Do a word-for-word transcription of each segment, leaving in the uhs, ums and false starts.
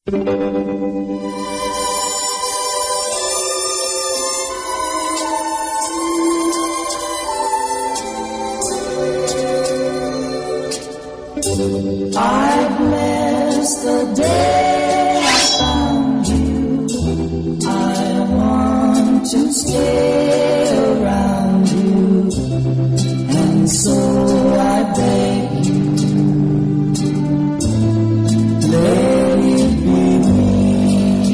I bless the day I found you. I want to stay around you, and so I beg you, let it be me.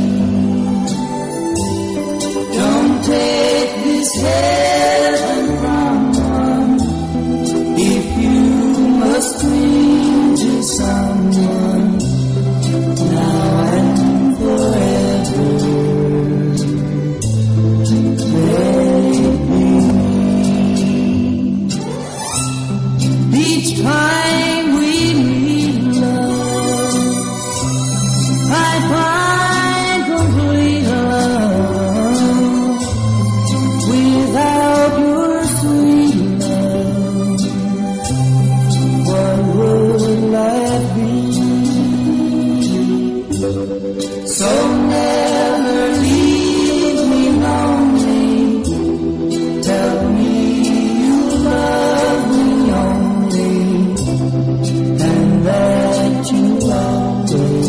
Don't take this heaven from one if you must cling to someone now and forever. Let it be me. Each time we meet love, I find complete love. Without your sweet love, what would life be? So never leave me lonely. Tell me you love me only, and that you always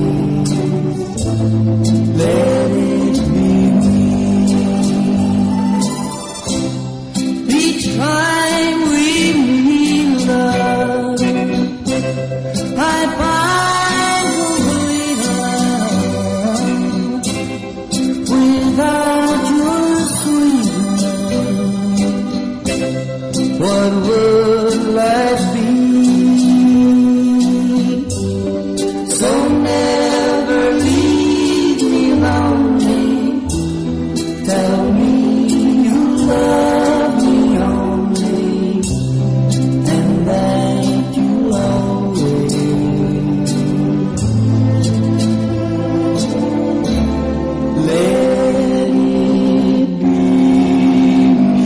let it be me. Each time we meet love, I find complete love. Without your sweet love, what would life be? So never leave me lonely. Tell me you love me only, and that you always let it be me.